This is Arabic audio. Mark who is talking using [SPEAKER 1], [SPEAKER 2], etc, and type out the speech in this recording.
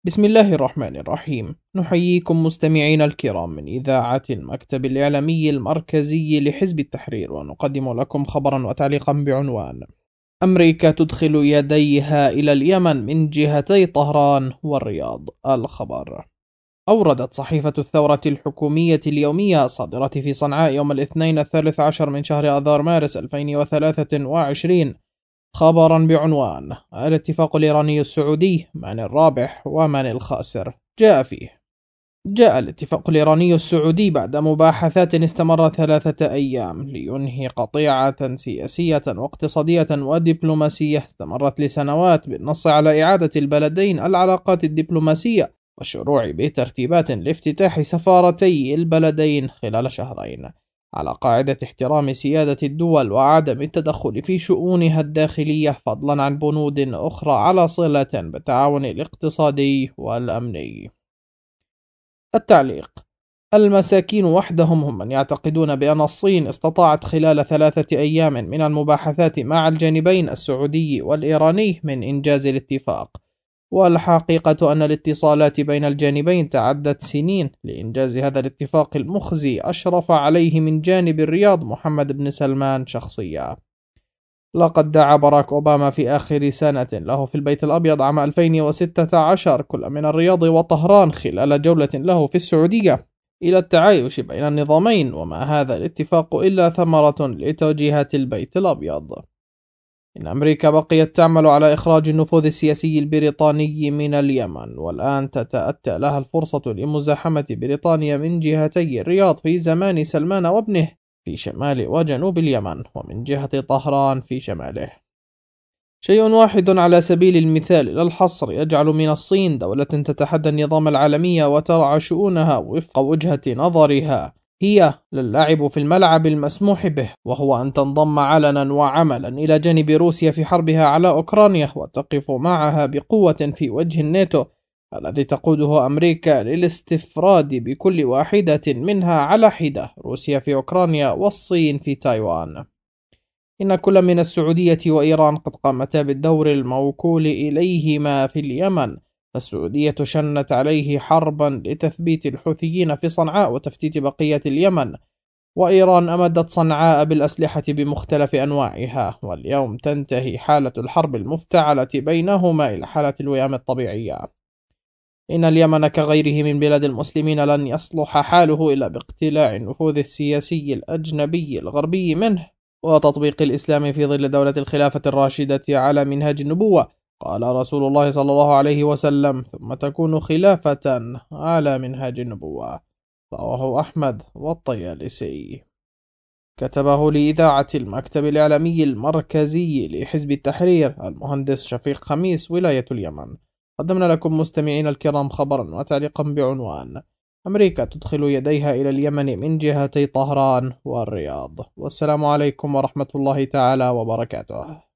[SPEAKER 1] بسم الله الرحمن الرحيم. نحييكم مستمعين الكرام من إذاعة المكتب الإعلامي المركزي لحزب التحرير، ونقدم لكم خبرا وتعليقا بعنوان: أمريكا تدخل يديها إلى اليمن من جهتي طهران والرياض. الخبر: أوردت صحيفة الثورة الحكومية اليومية الصادرة في صنعاء يوم الاثنين 13 من شهر آذار مارس 2023 خبرا بعنوان: الاتفاق الإيراني السعودي، من الرابح ومن الخاسر؟ جاء الاتفاق الإيراني السعودي بعد مباحثات استمرت 3 أيام لينهي قطيعة سياسية واقتصادية ودبلوماسية استمرت لسنوات، بالنص على إعادة البلدين العلاقات الدبلوماسية والشروع بترتيبات لافتتاح سفارتي البلدين خلال شهرين، على قاعدة احترام سيادة الدول وعدم التدخل في شؤونها الداخلية، فضلا عن بنود أخرى على صلة بالتعاون الاقتصادي والأمني. التعليق: المساكين وحدهم هم من يعتقدون بأن الصين استطاعت خلال 3 أيام من المباحثات مع الجانبين السعودي والإيراني من إنجاز الاتفاق، والحقيقة أن الاتصالات بين الجانبين تعدت سنين لإنجاز هذا الاتفاق المخزي أشرف عليه من جانب الرياض محمد بن سلمان شخصيا. لقد دعا باراك أوباما في آخر سنة له في البيت الأبيض عام 2016 كل من الرياض وطهران خلال جولة له في السعودية إلى التعايش بين النظامين، وما هذا الاتفاق إلا ثمرة لتوجيهات البيت الأبيض. إن أمريكا بقيت تعمل على إخراج النفوذ السياسي البريطاني من اليمن، والآن تتأتى لها الفرصة لمزاحمة بريطانيا من جهتي الرياض في زمان سلمان وابنه في شمال وجنوب اليمن، ومن جهة طهران في شماله. شيء واحد على سبيل المثال لا الحصر يجعل من الصين دولة تتحدى النظام العالمي وترعى شؤونها وفق وجهة نظرها، هي للعب في الملعب المسموح به، وهو أن تنضم علنا وعملا إلى جانب روسيا في حربها على أوكرانيا، وتقف معها بقوة في وجه الناتو الذي تقوده أمريكا للاستفراد بكل واحدة منها على حدة، روسيا في أوكرانيا والصين في تايوان. إن كل من السعودية وإيران قد قامتا بالدور الموكول إليهما في اليمن، فالسعودية شنت عليه حربا لتثبيت الحوثيين في صنعاء وتفتيت بقية اليمن، وإيران أمدت صنعاء بالأسلحة بمختلف أنواعها، واليوم تنتهي حالة الحرب المفتعلة بينهما إلى حالة الوئام الطبيعية. إن اليمن كغيره من بلاد المسلمين لن يصلح حاله إلا باقتلاع النفوذ السياسي الأجنبي الغربي منه، وتطبيق الإسلام في ظل دولة الخلافة الراشدة على منهاج النبوة، قال رسول الله صلى الله عليه وسلم: ثم تكون خلافة على منهاج النبوة. رواه أحمد والطيالسي. كتبه لإذاعة المكتب الإعلامي المركزي لحزب التحرير المهندس شفيق خميس، ولاية اليمن. قدمنا لكم مستمعين الكرام خبرا وتعليقا بعنوان: أمريكا تدخل يديها إلى اليمن من جهتي طهران والرياض. والسلام عليكم ورحمة الله تعالى وبركاته.